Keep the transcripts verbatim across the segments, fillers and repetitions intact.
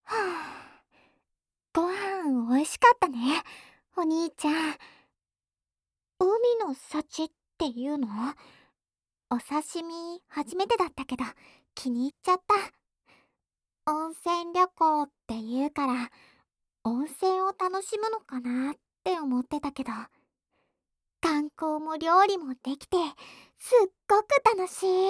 はあ、ご飯美味しかったね、お兄ちゃん。海の幸っていうの？お刺身初めてだったけど気に入っちゃった。温泉旅行って言うから温泉を楽しむのかなって思ってたけど、観光も料理もできてすっごく楽しい。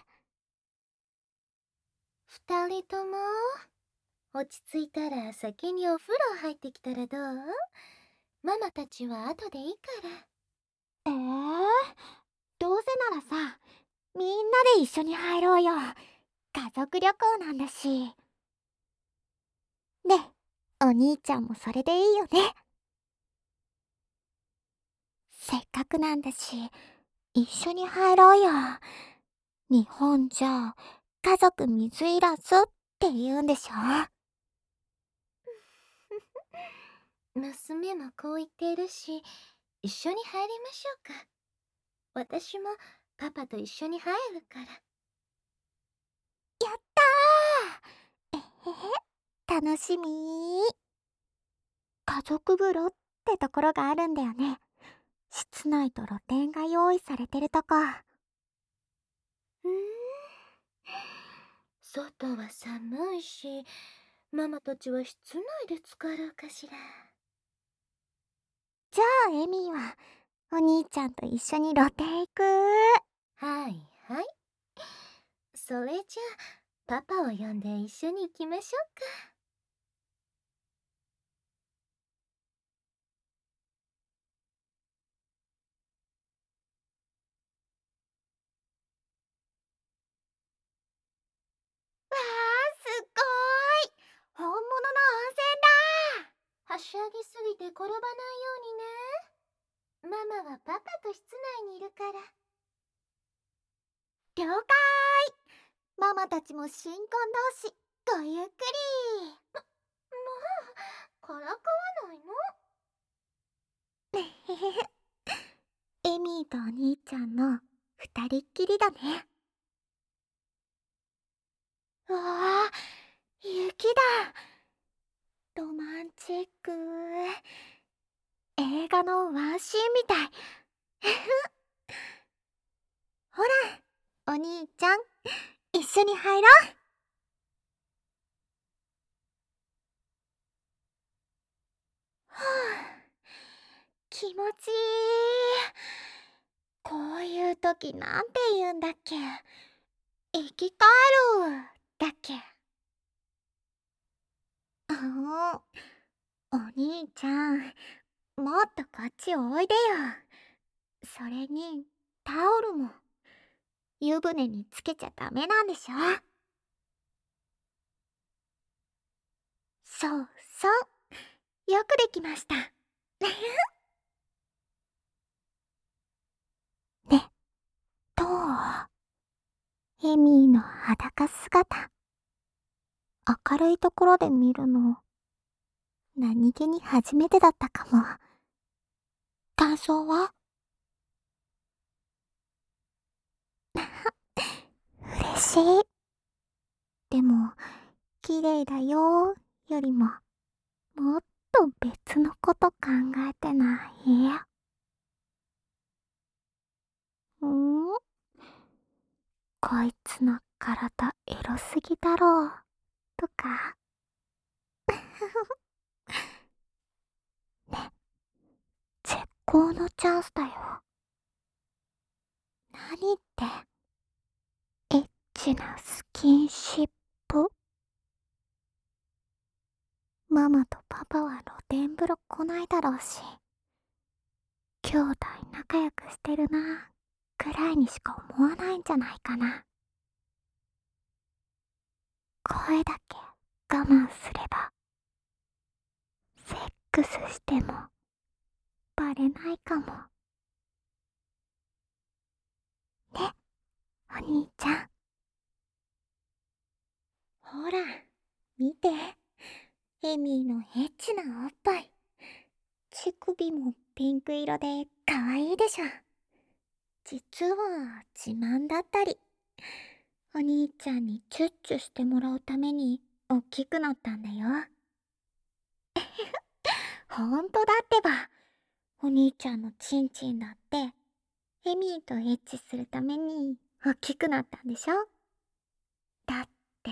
二人とも落ち着いたら先にお風呂入ってきたらどう？ママたちは後でいいから。 えー、どうせならさ、みんなで一緒に入ろうよ。家族旅行なんだし。ね、お兄ちゃんもそれでいいよね。せっかくなんだし、一緒に入ろうよ。日本じゃ、家族水入らずって言うんでしょ？ 娘もこう言っているし、一緒に入りましょうか。私もパパと一緒に入るから。 やったー。えへへ、楽しみー。家族風呂ってところがあるんだよね。室内と露天が用意されてるとこ。 うーん。外は寒いし、ママたちは室内で浸かろうかしら。 じゃあエミーはお兄ちゃんと一緒に露天行く。 はいはい。それじゃあ、パパを呼んで一緒に行きましょうか。 わあ、すっごーい、本物の温泉だ。 はしゃぎすぎて転ばないようにね。ママはパパと室内にいるから。 了解。ママたちも新婚同士ごゆっくり。 もうからかわないの？ へへへ。エミーとお兄ちゃんの二人っきりだね。うわあ、雪だ。ロマンチック。映画のワンシーンみたい。ほら、お兄ちゃん、一緒に入ろう。はあ、気持ちいい。こういう時なんて言うんだっけ？生き返るだっけ？あの、お兄ちゃん、もっとこっちおいでよ。それに、タオルも、湯船につけちゃダメなんでしょ？そうそう、よくできました。ね、どう？エミーの裸姿。明るいところで見るの、何気に初めてだったかも。感想は？嬉しい。でも、綺麗だよよりも、もっと別のこと考えてない？ん？こいつの体エロすぎだろうとか。ね、絶好のチャンスだよ。何って、エッチなスキンシップ？ママとパパは露天風呂来ないだろうし、兄弟仲良くしてるなくらいにしか思わないんじゃないかな。声だけ我慢すれば、セックスしてもバレないかも。ね、お兄ちゃん。ほら、見て。エミーのエッチなおっぱい。乳首もピンク色で可愛いでしょ。実は自慢だったり。お兄ちゃんにチュッチュしてもらうためにおっきくなったんだよ。ほんとだってば。お兄ちゃんのチンチンだって、エミーとエッチするためにおっきくなったんでしょ。だって、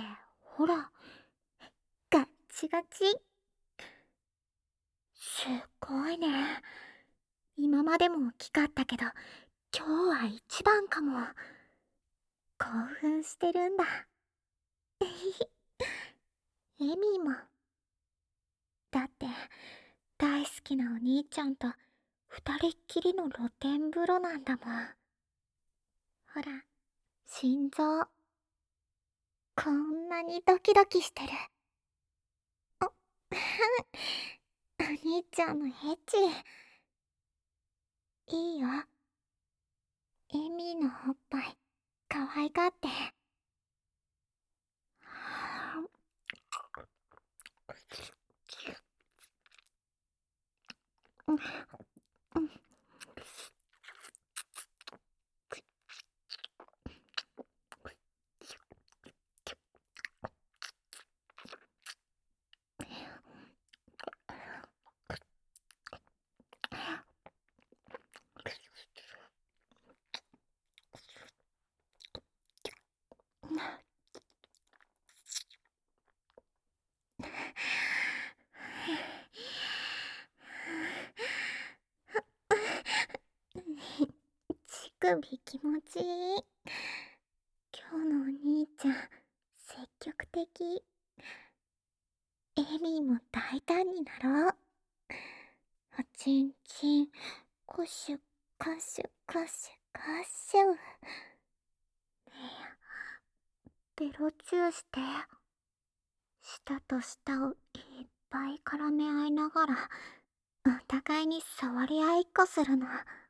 ほら、ガッチガチ。すっごいね。今までも大きかったけど、今日は一番かも。興奮してるんだ。エミーも。だって、大好きなお兄ちゃんと二人っきりの露天風呂なんだもん。ほら、心臓。こんなにドキドキしてる。お、お兄ちゃんのエッチ。いいよ。エミーのおっぱい、可愛がって。うんうん。乳首気持ちいい。今日のお兄ちゃん、積極的。エミーも大胆になろう。おちんちん、コシュコシュコシュコシュ。ベロチューして。舌と舌をいっぱい絡め合いながら、お互いに触り合いっこするの。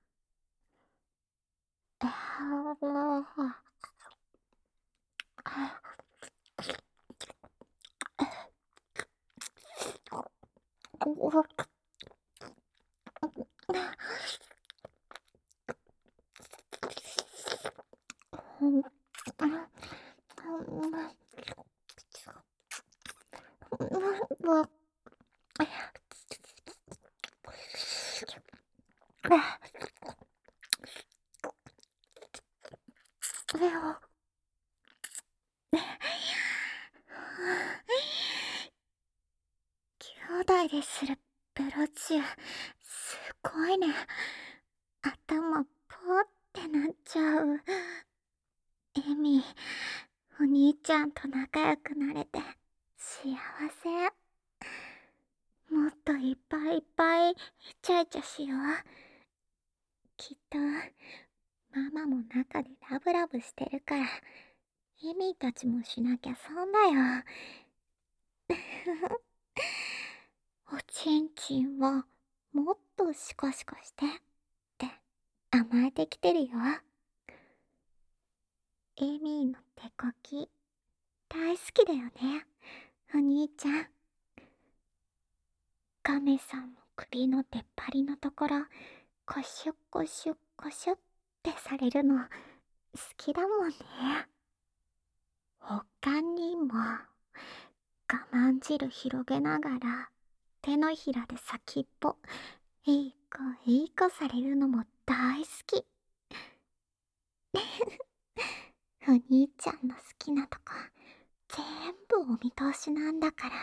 えー兄弟でするベロチュー、すごいね。頭ポーってなっちゃう。エミ、お兄ちゃんと仲良くなれて幸せ。もっといっぱいいっぱいイチャイチャしよう。きっとママも中でラブラブしてるから、エミたちもしなきゃ損だよ。おちんちんはもっとシコシコしてって甘えてきてるよ。エミーの手こき大好きだよね、お兄ちゃん。ガメさんの首の出っ張りのところ、コシュコシュコシュってされるの好きだもんね。他にも我慢汁広げながら手のひらで先っぽいい子いい子されるのも大好き。お兄ちゃんの好きなとこ全部お見通しなんだから。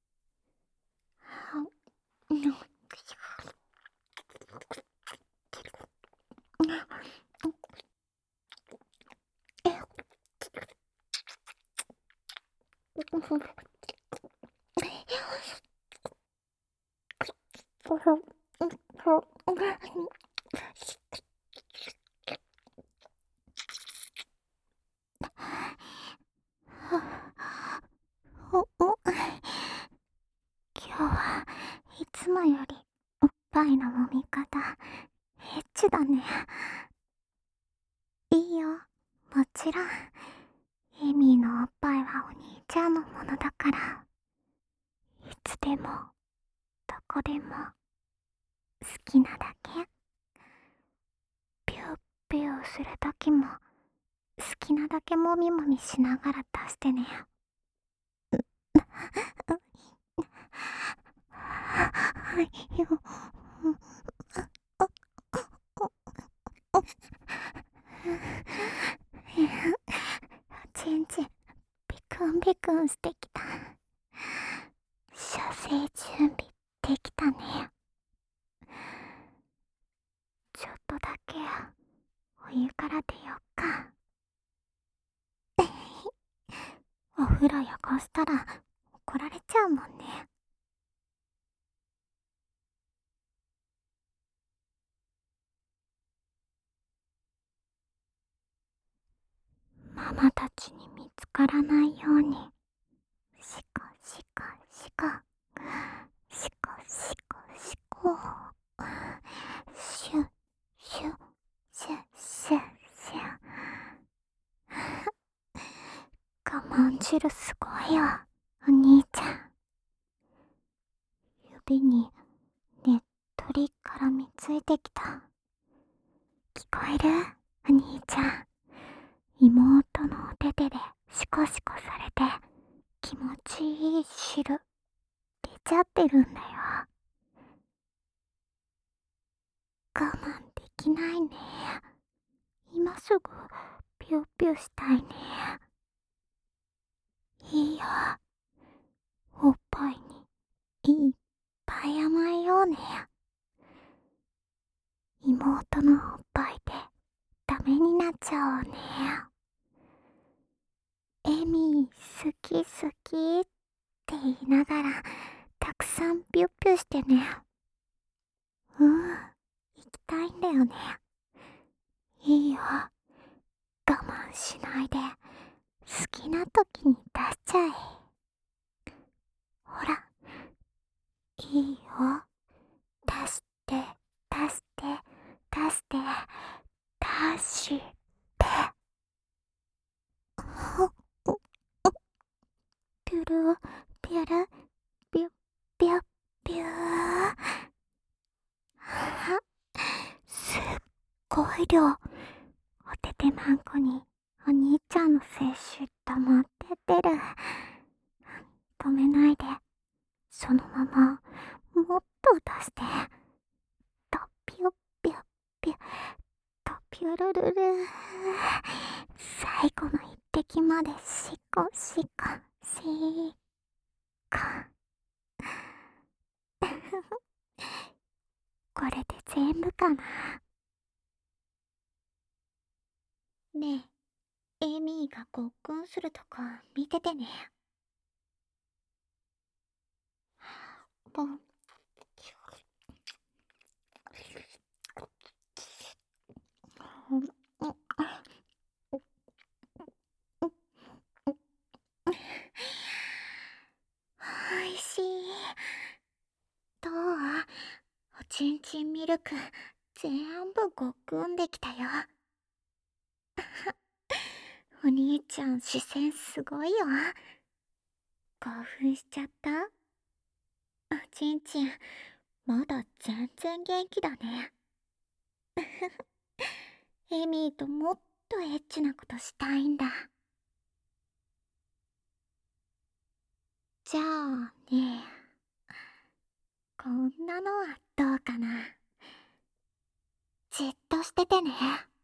お、お、今日はいつもよりおっぱいの揉み方エッチだね。いいよ、もちろん。エミーのおっぱいはお兄ちゃんのものだから、いつでもどこでも好きなだけ。ピューピューするときも好きなだけもみもみしながら出してね。 はいよ。ちんちん、ビクンビクンしてきた。射精準備できたね。ちょっとだけお湯から出よっか。お風呂汚したら怒られちゃうもんね。ママたちに見つからないように、シコシコシコ、シコシコシコ、シュシュシュシュシュ。我慢汁すごいよ、お兄ちゃん。指にねっとり絡みついてきた。聞こえる？お兄ちゃん。妹のお手手でシコシコされて気持ちいい汁出ちゃってるんだよ。我慢できないね。今すぐピュッピュしたいね。いいよ。おっぱいにいっぱい甘えようね。妹のおっぱいでダメになっちゃおうね。エミ好き好きって言いながらたくさんピュッピュしてね。うん、行きたいんだよね。いいよ。我慢しないで好きな時に出しちゃえ。ほら、いいよ。出して出して出して出して。ピュルピュルピュッピュッピュー。すっごい量。おててまんこにお兄ちゃんの摂取溜まってってる。止めないで、そのままもっと出して。とピュッピュッピュッとピュルルル。最後の一滴までシコシコシコ。これで全部かな。ねえ、エミーがごっくんするとこ見ててね。ポン。おいしい。どう？おちんちんミルク全部ごっくんできたよ。お兄ちゃん視線すごいよ。興奮しちゃった？おちんちんまだ全然元気だね。エミーともっとエッチなことしたいんだ。じゃあね、こんなのはどうかな。じっとしててね。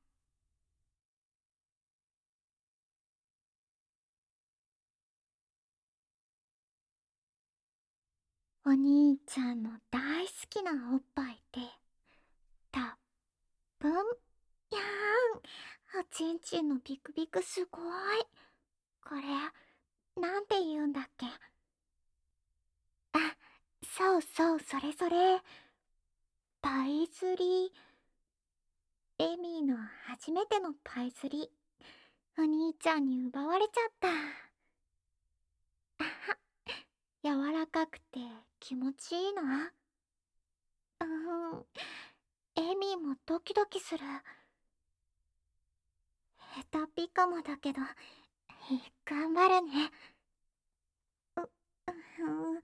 お兄ちゃんの大好きなおっぱいでたっぷんやーん。おちんちんのビクビクすごい。これなんて言うんだっけ。あ、そうそう、それそれ。パイ釣り。エミーの初めてのパイ釣り、お兄ちゃんに奪われちゃった。あは、柔らかくて気持ちいいな。うーん、エミーもドキドキする。下手ピカもだけど頑張るね。う、う、う、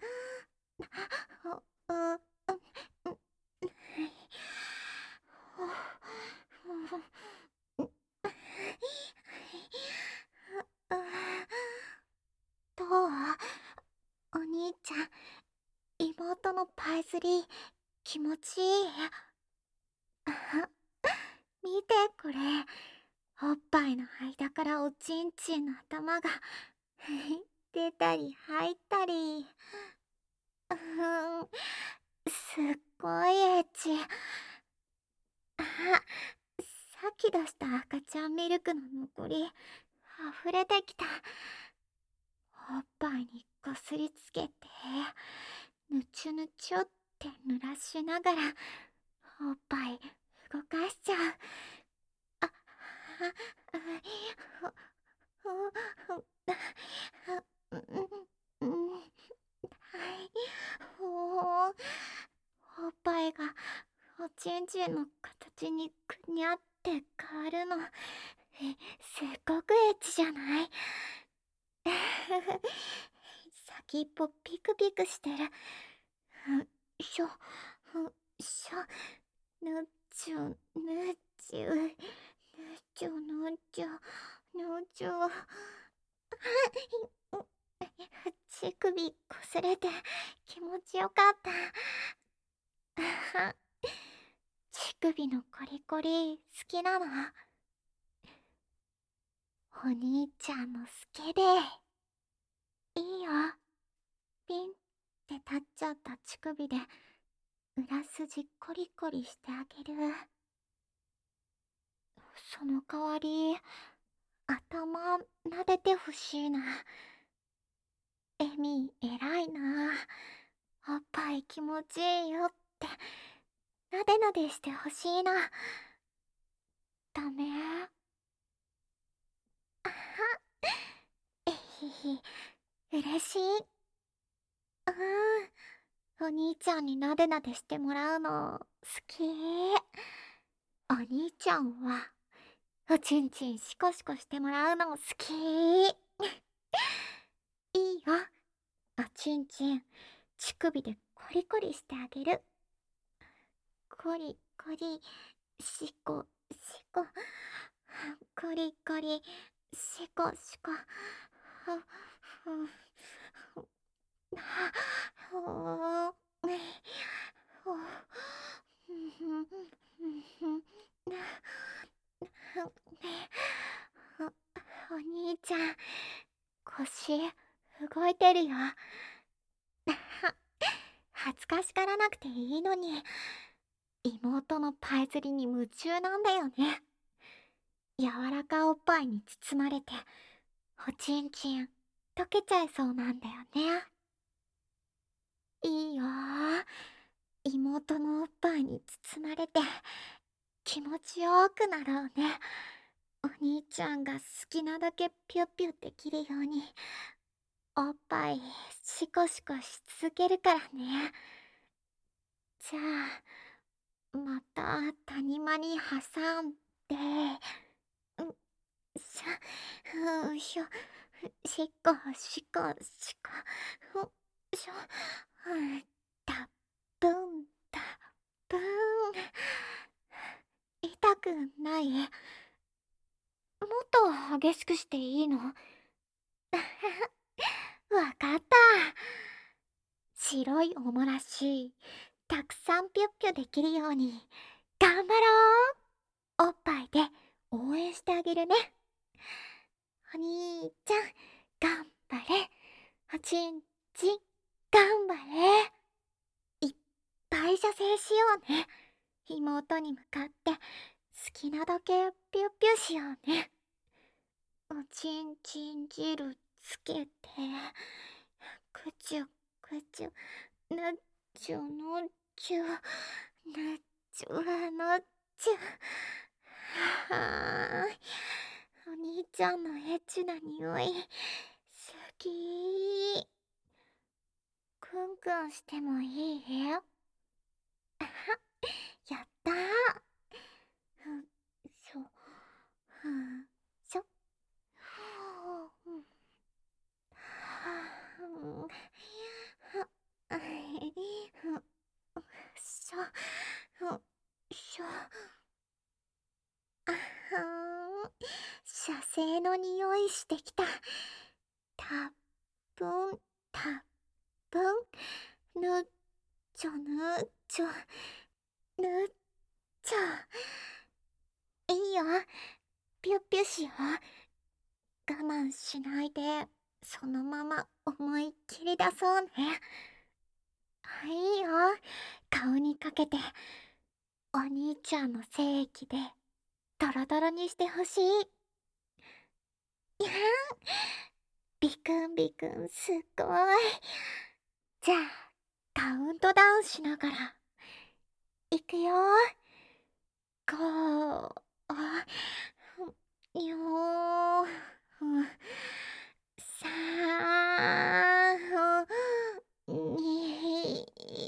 う、う、どう？お兄ちゃん、妹ののパイズリ、気持ちいい。あは見てこれ。おっぱいの間からおちんちんの頭が出たり入ったり。うふん、すっごいエッチ。あ、さっき出した赤ちゃんミルクの残り溢れてきた。おっぱいにこすりつけてぬちゅぬちゅって濡らしながらおっぱい動かしちゃう。あ、あ、あ、ほ、ほ、ほ、うん、うん、はい、ほう、おっぱいがおちんちんの形にくにゃって変わるの、え、すっごくエッチじゃない？先っぽピクピクしてる。ふしょ、ふしょ、ぬちゅ、ぬちゅ、ぬちゅ、ぬちゅ、ぬちゅ。乳首こすれて気持ちよかった。乳首のコリコリ好きなの？お兄ちゃんのスケベ。いいよ。ピンって立っちゃった乳首で裏筋コリコリしてあげる。その代わり頭撫でてほしいな。エミ偉いな。おっぱい気持ちいいよってなでなでしてほしいな。ダメ？あは、えひひ、嬉しい。うん、お兄ちゃんになでなでしてもらうの好き。お兄ちゃんはおちんちんシコシコしてもらうの好き。いいよ。おちんちん乳首でコリコリしてあげる。コリコリ、シコシコ、コリコリ、シコシコ、ふふふ、ほー、ほ、ふふふふ、お兄ちゃん腰動いてるよ。恥ずかしがらなくていいのに妹のパイ釣りに夢中なんだよね。柔らかおっぱいに包まれておちんちん溶けちゃいそうなんだよね。いいよー、妹のおっぱいに包まれて気持ちよくなろうね。お兄ちゃんが好きなだけピュッピュッできるようにおっぱいシコシコし続けるからね。じゃあまた谷間に挟んで、んしゃ、ふしょ、しこしこしこ、ふしょ、うんたぶんたぶん。痛くない？もっと激しくしていいの？わかった。白いおもらしたくさんぴゅっぴゅできるように頑張ろう。おっぱいで応援してあげるね。お兄ちゃん頑張れ。おちんちん頑張れ。いっぱい射精しようね。妹に向かって好きなだけピュッピュしようね。おちんちん汁つけてくちゅくちゅ、ぬっちゅぬっちゅ、ぬっちゅぬっちゅ。はーい、お兄ちゃんのエッチな匂い好き。クンクンしてもいい？あは、やったー。ふんしょ、ふんしょ、ふんはんはふんしょ、ふんしょ、あはん、射精の匂いしてきた。たぶんたぶんぬっちょぬちょぬちょ。いいよ、ピュッピュしよう。我慢しないで、そのまま思いっきり出そうね。いいよ、顔にかけて、お兄ちゃんの精液でドロドロにしてほしい。いやん、ビクンビクンすっごい。じゃあカウントダウンしながらいくよ。ごあよーさんに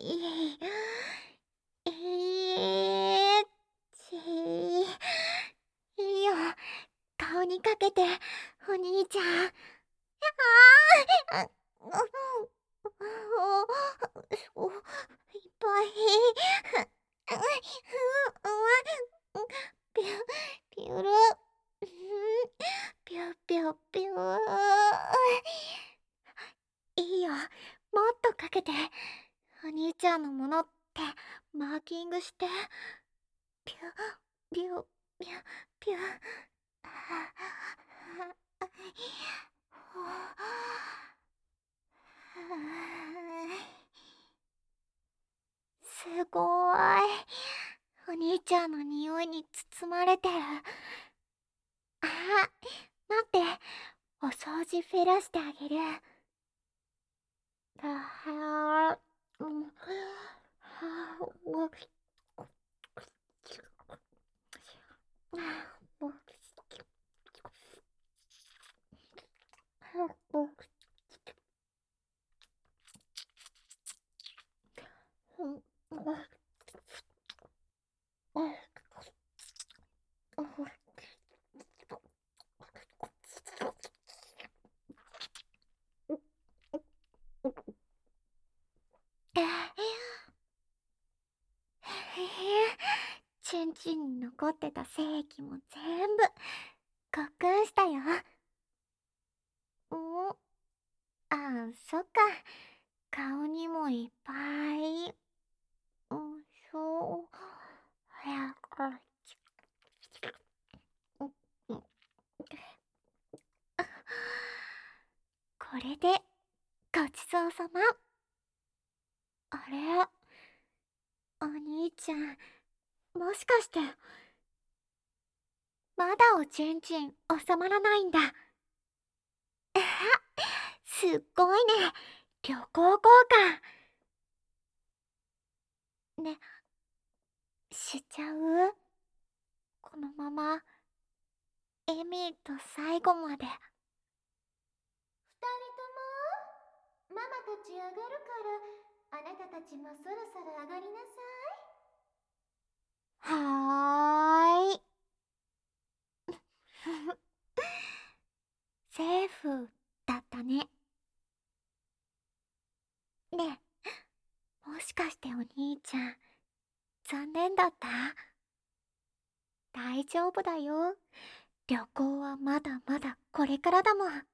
いち。いいよ、顔にかけて、お兄ちゃん。ああ、お、いっぱい。ピュ、ピュル。ピュピュピュ。いいよ、もっとかけて。お兄ちゃんのものってマーキングして。ピュ、ピュ、ピュ、ピュ。すごーい。お兄ちゃんの匂いに包まれてる。あ、待って。お掃除フェラしてあげる。あはー、うん、はー、チンチンに残ってた精液も全部ごっくんしたよ。ん、あ、そっか、顔にもいっぱい。うん、そう。早く。これでごちそうさま。あれ、お兄ちゃん、もしかしてまだおちんちん収まらないんだ。すっごいね、旅行交換ね。しちゃう？このままエミーと最後まで。 二人とも、ママたち上がるから、あなたたちもそろそろ上がりなさい。 はーい。セーフだったね。ねえ、もしかしてお兄ちゃん、残念だった？大丈夫だよ。旅行はまだまだこれからだもん。